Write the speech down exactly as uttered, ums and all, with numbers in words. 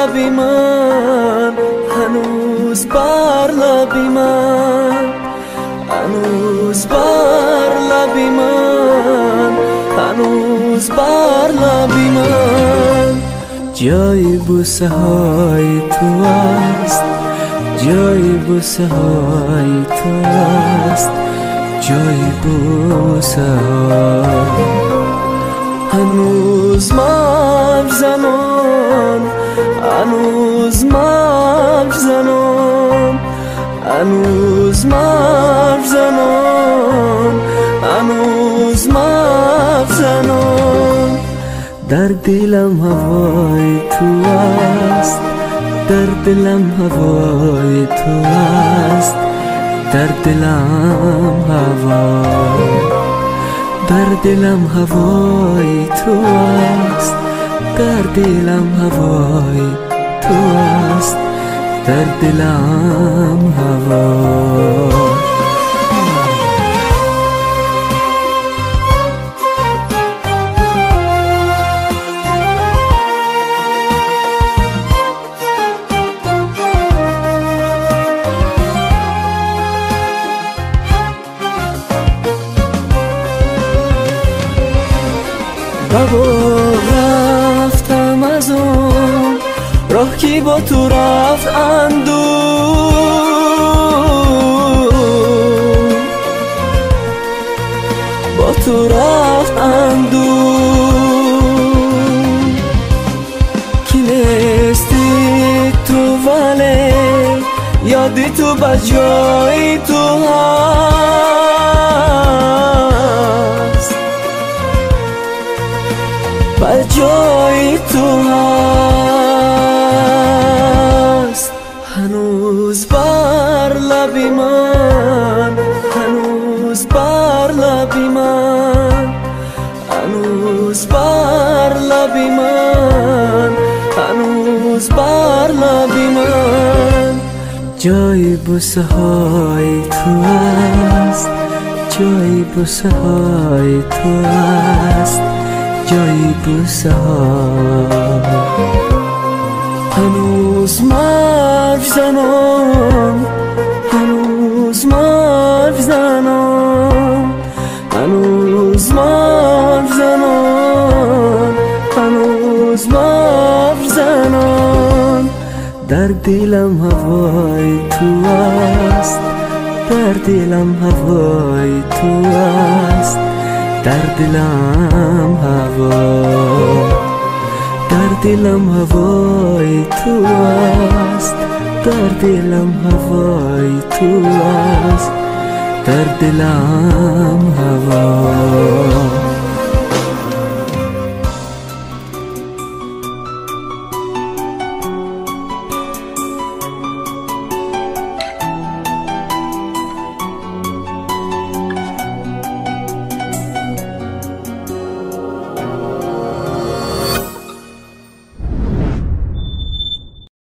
لبی من، هنوز بر لبی من، هنوز بر لبی من، هنوز بر لبی من. جای بوسه های تو است، جای بوسه های تو است، جای بوسه ها. هنوز مغز زنان، هنوز مغز زنان، هنوز مغز زنان، هنوز مغز زنان. در دلم هوای تو است، در دلم هوای تو است، در دلم هوا، در دلم هوای تو است، در دلم هوای تو است، در دلم هوا. بابا رفتم از اون راه کی با تو رفت اندو، با تو رفت اندو. کی نیستی تو ولی یادی تو بجای تو هست، بجای تو هست. هنوز بر لبی من، هنوز بر لبی من، هنوز بر لبی من، هنوز بر لبی من. جای بوسه های تو است، جای بوسه های تو است، جای بوسه ها. هنوز مرف زنان، هنوز مرف زنان، هنوز مرف زنان، هنوز مرف زنان. در دلم هوای تو است، در دلم هوای تو است، در دلم هوا، در دلم هوای تو است، در دلم هوای تو است، در دلم هوا.